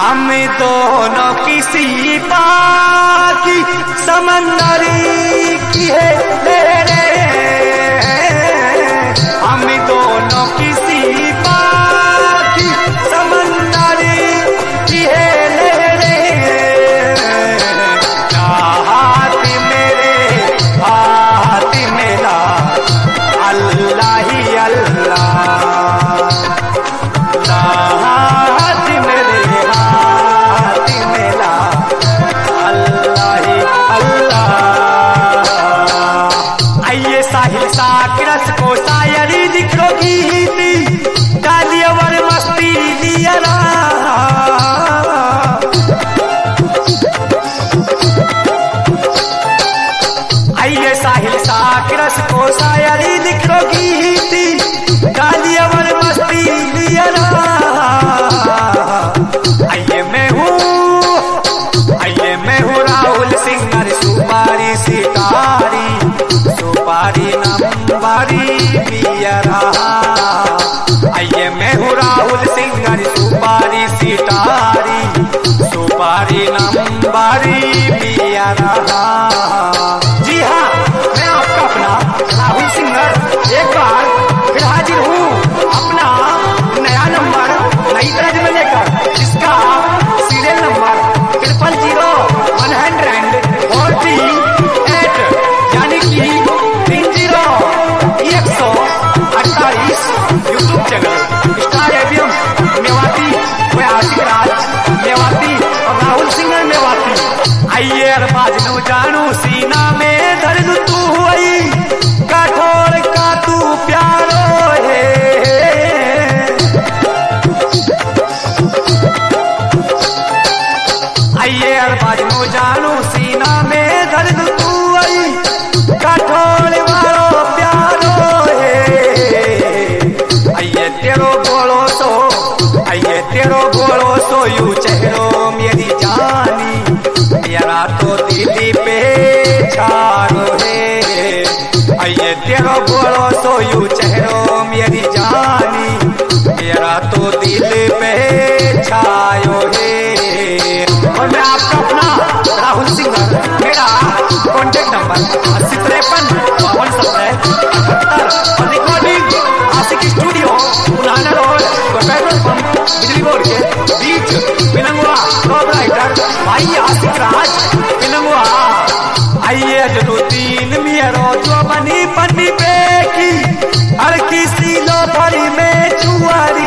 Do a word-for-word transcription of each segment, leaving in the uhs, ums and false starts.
हम दोनों किसी पार की समंदरी की है लहरें, हम दोनों किसी पार की समंदरी की है लहरें। हाथ मेरे हाथ मेरा अल्लाह ही अल्लाह, साकिरस को शायरी लिखोगी गालियावर मस्ती लिया। आइए साहिल साकिरस को शायरी लिखोगी गालियावर मस्ती लिया। आइए मैं हूँ आइए मैं हूँ राहुल सिंगर सुपारी सितारी, सुपारी नंबरी पिया रहा। आइए मैं हूँ राहुल सिंगर सुपारी सितारी, सुपारी नंबरी पिया रहा। जी हाँ, मैं आपका अपना राहुल सिंगर एक बार फिर हाजिर हूँ अपना नया नंबर नई तरह में लेकर, जिसका serial number triple zero one hundred forty eight यानी कि तीन जीरो एक सौ अट्ठाईस YouTube channel star FM Mewati व आशिक राज मेवाती और राहुल सिंगर मेवाती। आइए अरबाज नो जानू सीना में दर्द तू हुई कठोर का तू प्यारो है। आइए अरबाज नो जानू सीना में दर्द तू हुई कठोर वालो प्यारो है। आइए तेरो बोलो सो आइए तेरो बोलो सो यू चेहरो मेरी जानी, मेरा तो दिल पे छारो है। आइए तेरो बोलो सो यू चेहरो मेरी जानी, मेरा तो दिल पे छायो है। और मैं आपका अपना राहुल सिंगर, मेरा कॉन्टेक्ट नंबर अस्सी तिरपन बावन सत्रह अठहत्तर और रिकॉर्डिंग आशिक स्टूडियो पुराना रोड पेट्रोल पंप बिजली बोर्ड के बीच पिलंगुआ टॉप राइटर भाई आशिक राज पिलंगुआ। आइए जो तीन मियरो जो बनी पन्नी पे की हर किसी लो भरी में चुआरी।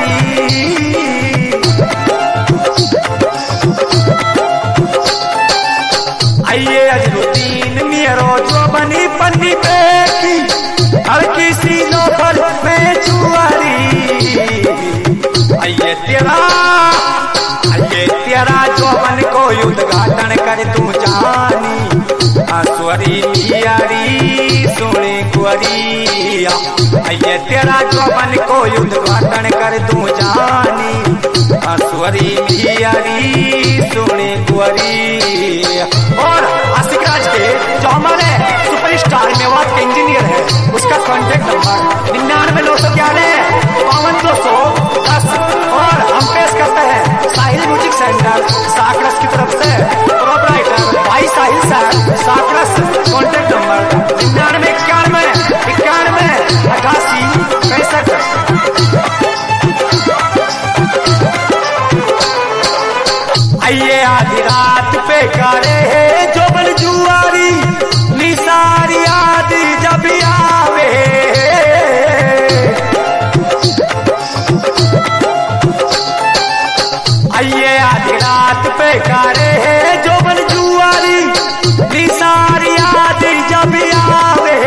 आइए अजरू तीन मियरो जो बनी पन्नी पे की हर किसी लो भर में चुआरी। आइए तेरा आइए तेरा जो बन को उद्घाटन कर तू जानी, आसुरी मियारी सोने कुआरी। आइए तेरा जो बन को उद्घाटन कर तू जानी, आसुरी मियारी सोने कुआरी। और आशिक राज के जो हमारे सुपरस्टार मेवात के इंजीनियर है, उसका कॉन्टेक्ट नंबर निन्यानवे नौ सौ ग्यारह बावन दो सौ दस। और हम पेश करते हैं साहिल म्यूजिक सेंटर साकरस की तरफ से प्रोपराइटर भाई Sahil sir Sakras. Contact number निन्यानवे इक्यानवे इक्यानवे अठासी पैंसठ। आइए आधी रात पे करे है जो बन जुआरी, निसारी आदि जब आवे। आइए आधी रात पे करे है जो बन जुआरी, निसारी आदि जब आवे।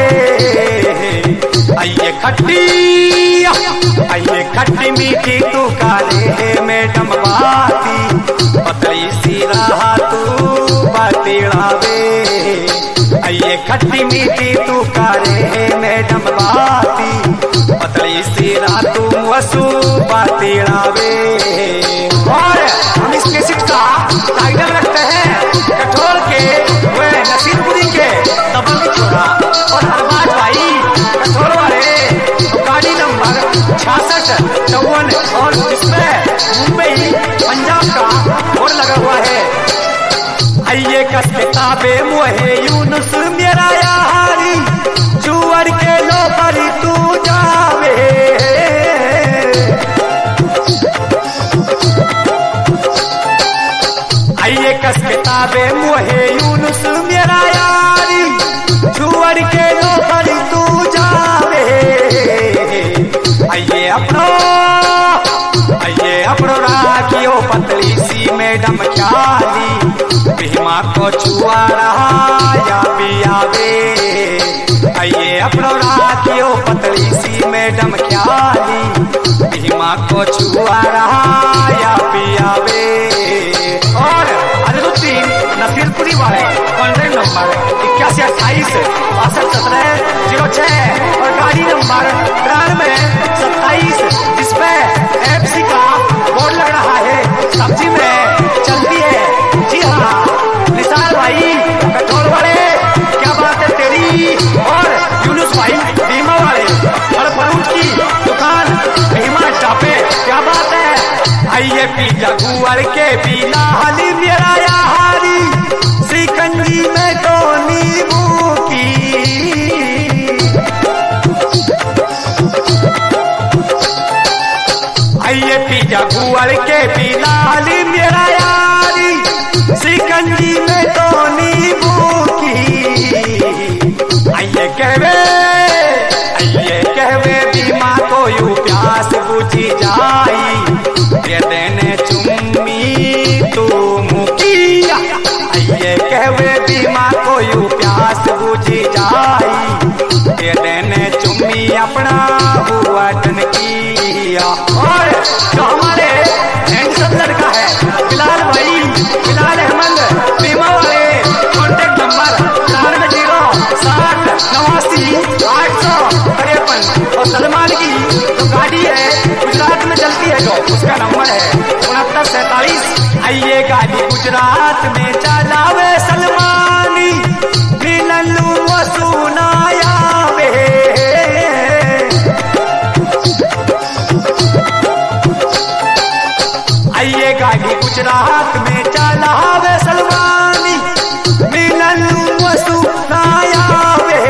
आइए खट्टी आइए खट्टी मीठी तू काले है मैडम बाती, पतली सी रहा तू बातेड़ावे। आइए खट्टी मीठी तू काले है मैडम बाती, पतली सी रहा तू वसु बातेड़ावे। और हम इस कैसेट का टाइटल रखते हैं कठोर के वे नसीरपुरी के दबंग छोड़ा। और अरबाज भाई कठोर वाले गाड़ी नंबर छियासठ चौवन और इसमें मुंबई पंजाब का ताबे मोहे यूनुस मेरा यारी, जुअर के लो पर तू जावे। आइए कस के ताबे मोहे यूनुस मेरा यारी, जुअर के लो पर तू जावे। आइए अपनो आइए अपनो राखियो पतली सी मैडम ख्याली, भीमा को छुआ रहा या पियावे। आइए अपनो राखियो पतली सी मैडम ख्याली, भीमा को छुआ रहा या पियावे। और अनिरुद्दीन नसीरपुरी वाले कॉन्टैक्ट नंबर इक्यासी अट्ठाईस बासठ सत्रह जीरो छह और गाड़ी नंबर तिरानवे सत्ताईस, जिसपे एफसी का बोर्ड लग रहा है, सब्जी में चलती है। जी हाँ निसार भाई कठोर वाले, क्या बात है तेरी। और यूनुस भाई भीमा वाले और फरूट की दुकान भीमा चापे, क्या बात है। आइए पीजा गुअर के पीला हली मेरा यारी, सिकंजी में तो नींबू की। आइए पीजा गुअर के पीला हली मेरा यारी, सिकंजी में तो नींबू की। आइए कहवे आइए कहवे भीमा को यू प्यास बुझी जाई, ये देने चुम्मी तू मुकिया। आइए कहवे भीमा को यू प्यास बुझी जाई, ये देने चुम्मी अपना हुआ टनकिया। और जो हमारे हैंडसम लड़का है बिलाल भाई, बिलाल अहमद भीमा वाले, कॉन्टेक्ट नंबर तिरानवे जीरो साठ नवासी आठ सौ तिरपन। और सलमान की जो गाड़ी है गुजरात में चलती है, जो उसका नंबर है उनहत्तर सैतालीस। आइए गाड़ी गुजरात में चलावे सलमानी, मिललू वो सुनाया वे। आइए गाड़ी गुजरात में चलावे सलमानी, मिललू वो सुनाया वे।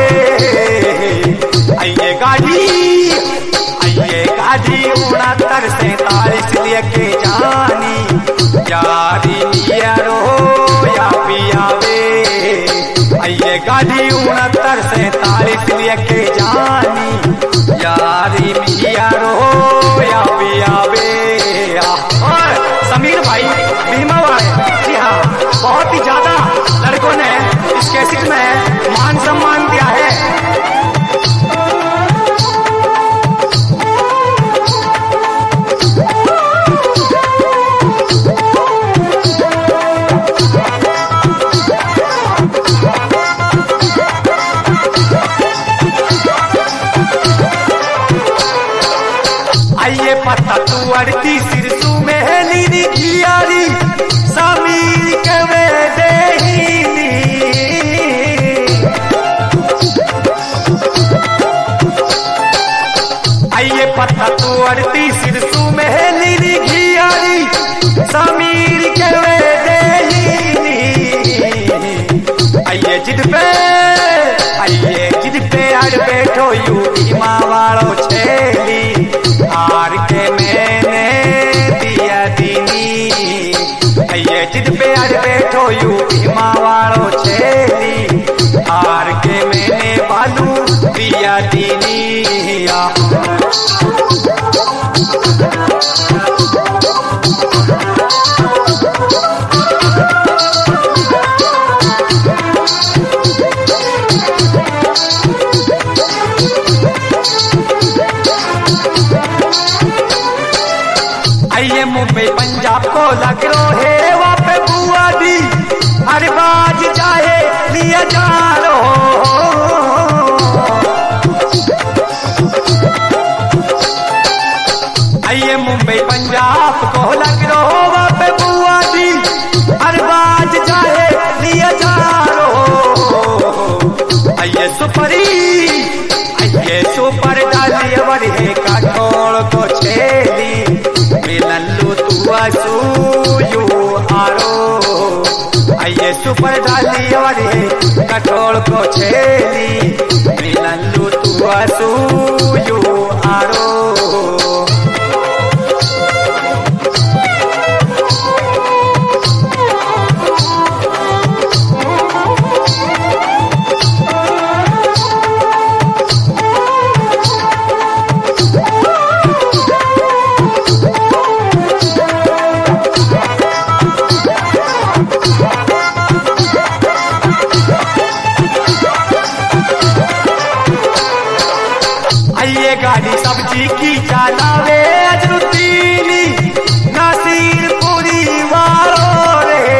आइए गाड़ी आइए गाड़ी उनहत्तर सैतालीस लेके जानी, यारी नियरो या पियावे। आइए गाड़ी उनहत्तर सैतालीस लेके जानी, यारी नियरो या पियावे। और समीर भाई भीमा वाले, जी हाँ बहुत ही ज्यादा लड़कों ने इस कैसेट में मान सम्मान दिया है। आइए पता तू अड़ती सिरसू में लीनी कियारी, समीर कवे देहीनी। आइए पता तू अड़ती सिरसू में लीनी कियारी, समीर कवे देहीनी। आइए जिद पे आइए जिद पे अड़ बैठो यू भीमा वालो छेली, हार के मैंने दिया दीनी। आइए जिद पे अड़ बैठो यू भीमा वालो छेली, हार के मैंने बालू दिया दीनी। आइए मुंबई पंजाब को लग रो है वापे बुआ दी, हर बाज चाहे लिया जा रो। आइए मुंबई पंजाब को लग रो वापे बुआ दी, हर बाज चाहे लिया जा रो। आइए सुपरी आइए सुपर डाली वरी कठोर को छेली, मिललू तू आसू यू सुपर डाली और कठोर को छेली मिललू तू असूयू आरो ये गाड़ी सब्जी की चलावे अजरुद्दीनी नासिर पूरी वारो रे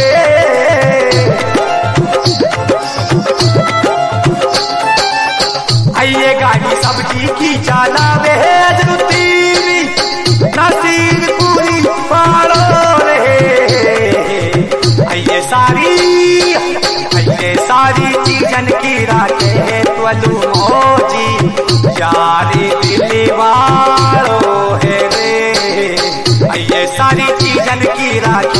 ये गाड़ी सब्जी की चलावे अजरुद्दीनी नासिर पूरी वारो रे ये सारी ये सारी चीजन की राखे त्वलू मौजी यारी दिली वालो है रे ये सारी चीजन की राखी